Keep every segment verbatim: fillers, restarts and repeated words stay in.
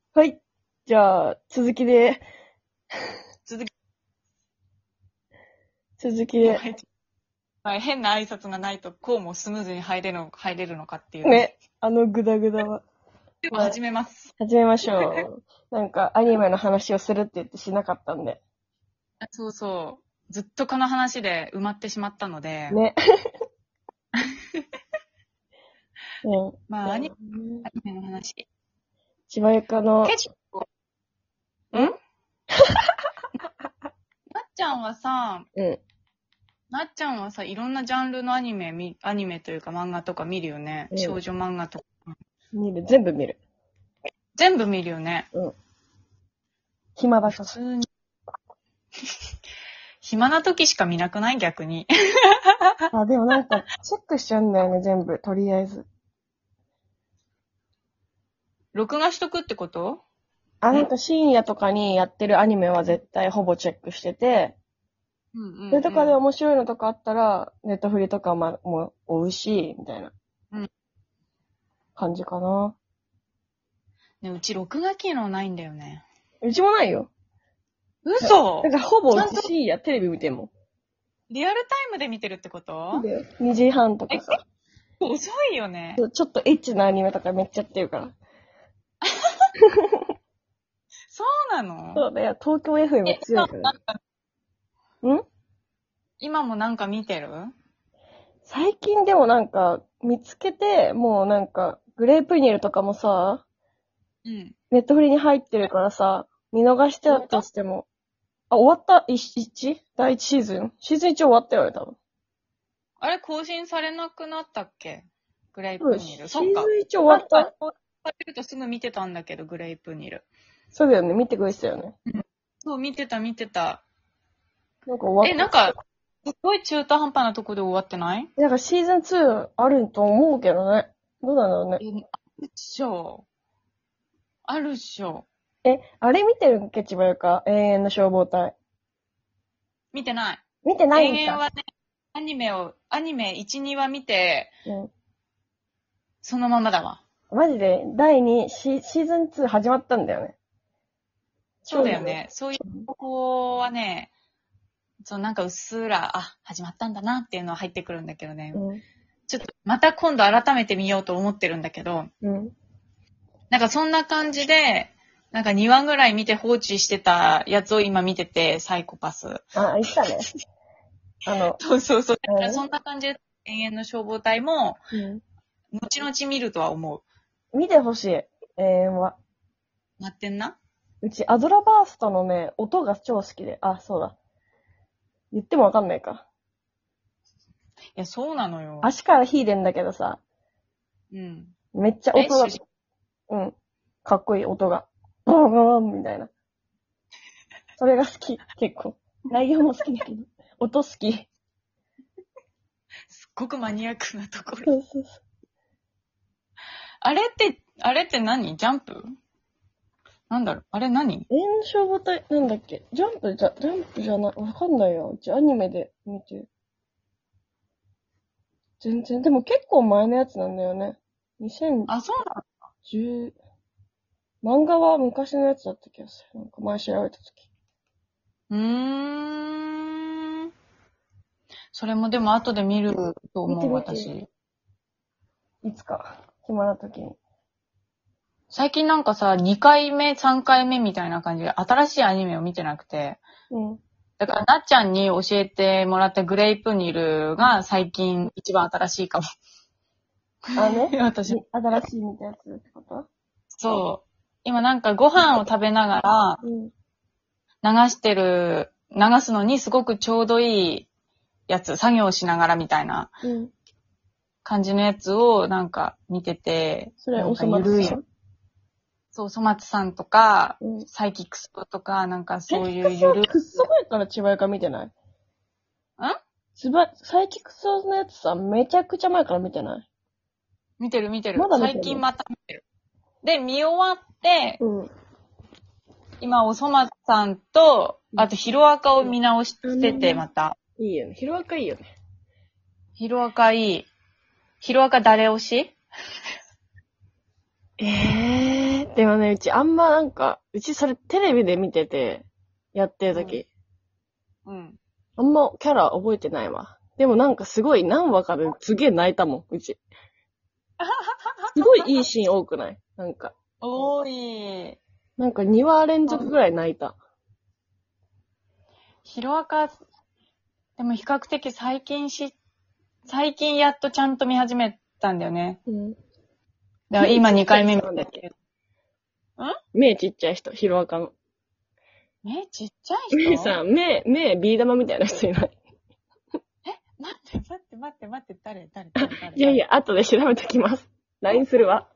はい。じゃあ、続きで、 続き、 続きで。 はい、変な挨拶がないと、こうもスムーズに入れるの、入れるのかっていうね。 ね、あのグダグダは。 ではまあ、 始めます。 始めましょう。なんか、アニメの話をするって言ってしなかったんで。 あそうそう。ずっとこの話で埋まってしまったので、 ね。うん。 まあ、アニうんアニメの話。 千葉ゆかの、 結構、んんなっちゃんはさ、 うん。 なっちゃんはさ、いろんなジャンルのアニメ、みアニメというか漫画とか見るよね。 うん。 少女漫画とか。 見る。全部見る。 全部見るよね。 うん。暇だ普から。 通に。暇な時しか見なくない逆に。 あ、でもなんか、チェックしちゃうんだよね、全部。とりあえず。 録画しとくってこと？ あ、なんか深夜とかにやってるアニメは絶対ほぼチェックしてて、 うんうん、 それとかでうん。 面白いのとかあったら、ネットフリとかもも追うし、みたいなうん感じかな。 ね、うち録画機能ないんだよね。 うちもないよ。 嘘だからほぼうちちゃんと深夜テレビ見てんもん。 リアルタイムで見てるってことそうだよ。にじはんとえ、 かさ。 遅いよね。 ちょっとエッチなアニメとかめっちゃやってるから。 そうなの？ そうだよ。東京 エフエムえ、 強いからね。ん今もなんか見てる？ 最近でもなんか見つけて、もうなんか、グレープニルとかもさ、 うん。 ネットフリに入ってるからさ、見逃してたとしても。あ、終わった ?いち? 第一シーズンシーズンいち終わったよね、多分。 あれ更新されなくなったっけ？グレイそう、 プニル。 シーズそっか。 ンいち終わった。 されるとすぐ見てたんだけど、グレイプニル。 そうだよね、見てくれてたよね。 そう、見てた見てた。 なんか終え、 わった。 なんか、すごい中途半端なとこで終わってない？ なんかシーズンツーあると思うけどね。どうなんだろうね。 え、あるっしょ。あるっしょ。 え、あれ見てるっけ、千葉ゆか。永遠の消防隊。 見てない。 見てな永いんか。 遠はね、アニメを、アニメいち、にわ見て、 うん。 そのままだわ。 マジで、だいにシ、シーズンツー始まったんだよね。 そうだよね。そういう情報はね、そう、なんかうっすら、あ、始まったんだなっていうのは入ってくるんだけどね。 うん。 ちょっと、また今度改めて見ようと思ってるんだけど、 うん。 なんかそんな感じで、なんかにわぐらい見て放置してたやつを今見てて、サイコパス。 あ、言ったね。あの、 そうそうそう。だからうん。 そんな感じで、永遠の消防隊も、 うん。 後々見るとは思う。 見てほしい。永遠は。 なってんな？ うち、アドラバーストのね、音が超好きで。あ、そうだ。言ってもわかんないか。 いや、そうなのよ。 足から火出んだけどさ、 うん。 めっちゃえ、 音が、 主人うん。かっこいい音が。ボーンボーンみたいな。それが好き。結構。内容も好きだけど。音好き。 すっごくマニアックなところ。 そうそうそあれって、あれって何？ジャンプ？なんだろうあれ何？ う。炎消防隊、なんだっけジャンプじゃ、ジャンプじゃない、わかんないよ。うちアニメで見て。全然、でも結構前のやつなんだよね。 あ、そうなの？ にせんじゅう、漫画は昔のやつだった気がする。なんか前調べたとき。 うーん。それもでも後で見ると思う、 見て見て。 私。 いつか、暇なときに。 最近なんかさ、にかいめ、さんかいめみたいな感じで新しいアニメを見てなくて。 うん。 だから、なっちゃんに教えてもらったグレイプニルが最近一番新しいかも。 あね私。 に新しい見たやつってことそう。今なんかご飯を食べながらうん。 流してる、流すのにすごくちょうどいいやつ、作業をしながらみたいなうん。 感じのやつをなんか見てて、 それ、 なんかおそ松ゆるい。 さんそう、そ松さんとか、 うん。 サイキックスとか、なんかサイそうキクソはいうゆるい。 くっそ前から千葉屋か見てないんつば、サイキクソのやつさ、めちゃくちゃ前から見てない見てる見てる。 まだ見てる最近また見てる。で、見終わって、 うん。 今、おそ松さんと、あと、ヒロアカを見直してて、 うんまた。 いいよね。ヒロアカいいよね。 ヒロアカいい。ヒロアカ誰推し？ ええー、 でもね、うちあんまなんか、うちそれテレビで見てて、やってる時、 うん。 あんまキャラ覚えてないわ。でもなんかすごい何話かですげえ泣いたもん、うち。すごいいいシーン多くないなんか。 多い。 なんかにわ連続ぐらい泣いた。 ヒロアカ、でも比較的最近し、最近やっとちゃんと見始めたんだよね。 うん。 だから今にかいめ見てなんだっける。 目ちっちゃい人、ヒロアカの。 目ちっちゃい人目さ、目、目、ビー玉みたいな人いない。 待って待って待って待って、誰誰誰誰いやいや、後で調べときます。ライン するわ。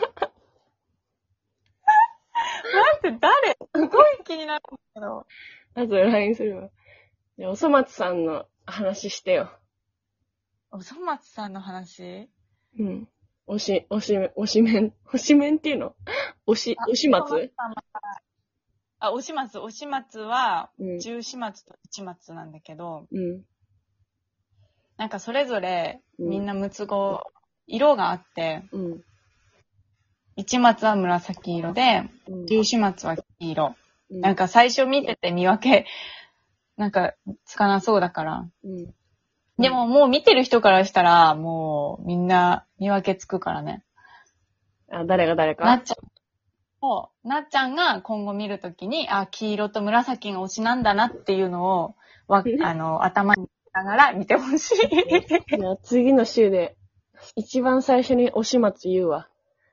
待って、誰すごい気になるんだけど。 後で ライン するわ。じゃあ、おそ松さんの話してよ。 おそ松さんの話うん。おし、おしめ、おしめん、おしめんっていうのおし、おし松あ、おし松、おし松は、 うん。 十四松と一松なんだけど、 うん。 なんかそれぞれ、 うんみんな六つ子、色があって、 うん。 一松は紫色で、 うん。 十四松は黄色。 うん。 なんか最初見てて見分け、なんかつかなそうだから。 うん。 でももう見てる人からしたら、もうみんな見分けつくからね。 あ、誰が誰かなっちゃんを、なっちゃんが今後見るときに、あ、黄色と紫が推しなんだなっていうのを、わ、あの、頭にながら見てほしい。 いや、次の週で、一番最初におし松言うわ。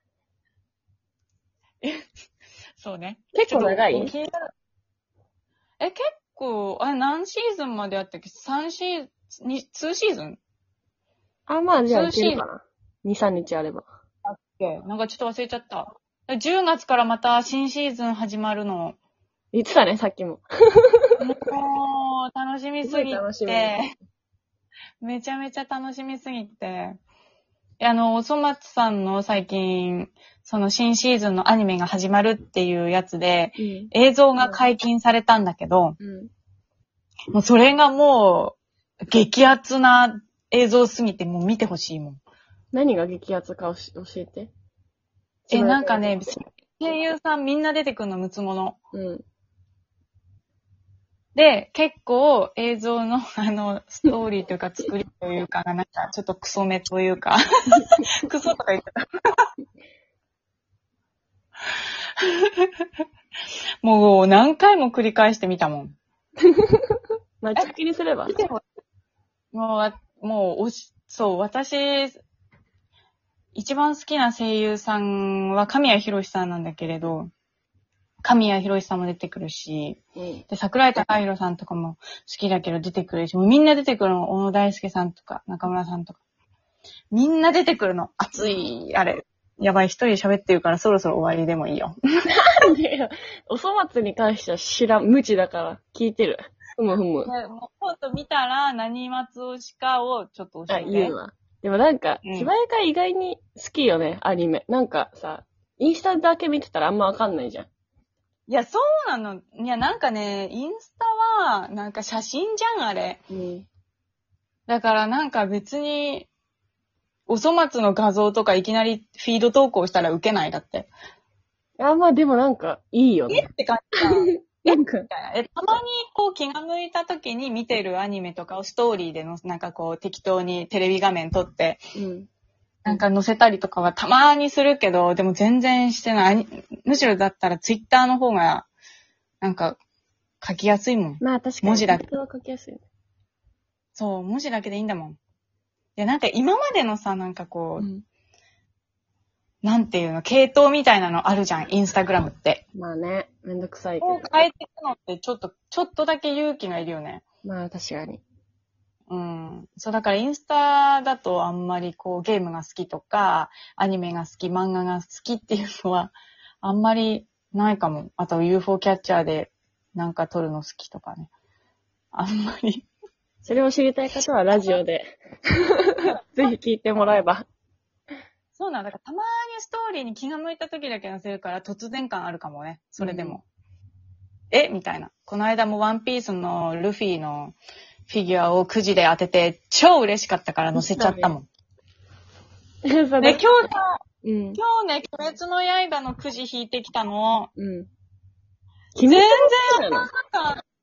そうね。 結構長いちょっと気になるえ、結構、あれ何シーズンまであったっけ ?さん シーズン、に、にシーズンあ、まあ、じゃあい通信けるかな。に、さんにちあれば。 だっけなんかちょっと忘れちゃった。じゅうがつからまた新シーズン始まるの。 言ってたね、さっきも。 もう、楽しみすぎすごい楽しみて。めちゃめちゃ楽しみすぎて。あの、おそ松さんの最近、その新シーズンのアニメが始まるっていうやつで、 うん。 映像が解禁されたんだけど、 うん。 もうそれがもう、激アツな映像すぎて、もう見てほしいもん。 何が激アツか教えて。 え、なんかね、声優さんみんな出てくるの、ムツゴの。 うん。 で、結構映像の、あの、ストーリーというか作りというか、なんかちょっとクソめというか、クソとか言ってた。もう何回も繰り返してみたもん。 まあ、ちっきりすれば。 もう、もう、おし、そう、私、一番好きな声優さんは神谷博さんなんだけれど、神谷博さんも出てくるし、 うん。 で、桜井貴弘さんとかも好きだけど出てくるし、もうみんな出てくるの。小野大輔さんとか、中村さんとか。みんな出てくるの。熱い、あれ。やばい、一人喋ってるからそろそろ終わりでもいいよ。 なんでよ。おそ松に関しては知らん、無知だから聞いてる。ふむふむ。 でもう今度見たら何松推しかをちょっと教あ、 えて。 言うわ。でもなんか、 うん千葉屋が意外に好きよね、アニメ。なんかさ、インスタだけ見てたらあんまわかんないじゃん。 いや、そうなの。いや、なんかね、インスタは、なんか写真じゃん、あれ。 うん。 だからなんか別に、おそ松の画像とかいきなりフィード投稿したら受けないだって。 あ、まあでもなんか、いいよね。 って感じだ。 なんか、 え、たまにこう気が向いた時に見てるアニメとかをストーリーでの、なんかこう適当にテレビ画面撮って、 うん。 なんか載せたりとかはたまにするけど、でも全然してない。むしろだったらツイッターの方が、なんか書きやすいもん。 まあ確かに。 文字だけ人は書きやすいね。 そう、文字だけでいいんだもん。で、なんか今までのさ、なんかこう、 うん。 なんていうの、系統みたいなのあるじゃん、インスタグラムって。 まあね、めんどくさいけどこう。変えていくのってちょっと、ちょっとだけ勇気がいるよね。 まあ確かに。 うん。そう、だからインスタだとあんまりこうゲームが好きとか、アニメが好き、漫画が好きっていうのは、あんまりないかも。あと ユーフォー キャッチャーでなんか撮るの好きとかね。あんまり。 それを知りたい方はラジオで、ぜひ聞いてもらえば。 そうなんだ。だからたまにストーリーに気が向いた時だけ載せるから突然感あるかもね。それでも。うん、えみたいな。この間もワンピースのルフィのフィギュアをくじで当てて超嬉しかったから載せちゃったもん。で、今日さ、 うん。 今日ね、鬼滅の刃のくじ引いてきたの。 うん。 全然好きなの。 なかった。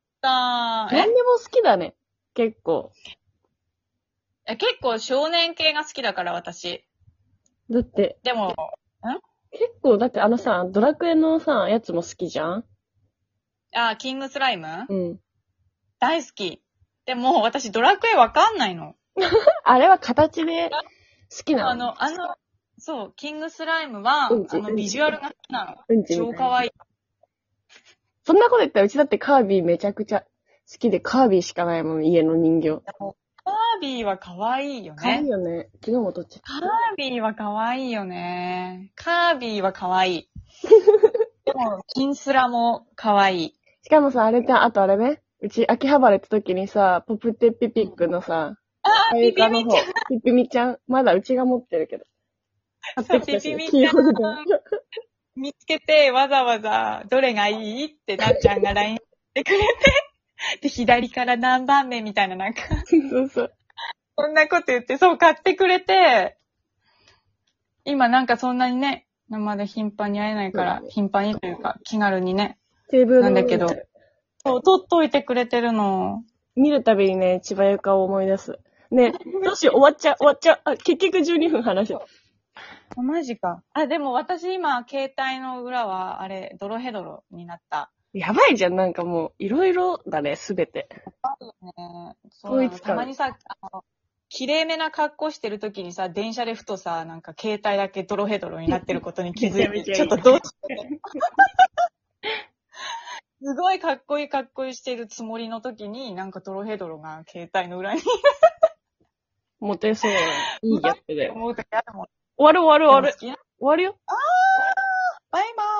何でも好きだね。結構。 え結構少年系が好きだから、私。 だって、 でも、 結構、だってあのさ、ドラクエのさ、やつも好きじゃん？ あ、キングスライムうん。 大好き。でも、私ドラクエわかんないの。 あれは形で好きなの？ あの、あの、そう、キングスライムは、 うんちあの、ビジュアルが好きなの。 うんちみたいな。 超可愛い。 そんなこと言ったらうちだってカービィめちゃくちゃ好きで、カービィしかないもん、家の人形。 カービィは可愛いよね。 可愛いよね。昨日も撮っちゃった。 カービィは可愛いよね。カービィは可愛い。でも、キンスラも可愛い。 しかもさ、あれじゃん、あとあれね。うち、秋葉原行った時にさ、ポプテピピックのさ、 あー、ピピミちゃん。 ピピミちゃん。まだうちが持ってるけど。買ってきたし、 ピピミキーホルダー。 見つけて、わざわざ、どれがいいってなっちゃんが ライン してくれて、で、左から何番目みたいな、なんか、 そうそう。 そんなこと言って、そう買ってくれて、今なんかそんなにね、生で頻繁に会えないから、頻繁にというか、気軽にね、 テーブルなんだけど、そう取っといてくれてるの。 見るたびにね、千葉ゆかを思い出す。ね、どうしよう、終わっちゃう、終わっちゃう。あ、結局じゅうにふん話した。 あ、マジか。あ、でも私今、携帯の裏は、あれ、ドロヘドロになった。 やばいじゃん、なんかもう、いろいろだね、すべて。 ね、そうなの。 統一感たまにさ、あの、綺麗めな格好してるときにさ、電車でふとさ、なんか携帯だけドロヘドロになってることに気づいて、ちょっとどうしよう。すごいかっこいいかっこいいしてるつもりの時に、なんかドロヘドロが携帯の裏にモテそうな、いいギャップで。 思うときあるもん。 終わる終わる終わる。 終終わるよ。 バイバーイ。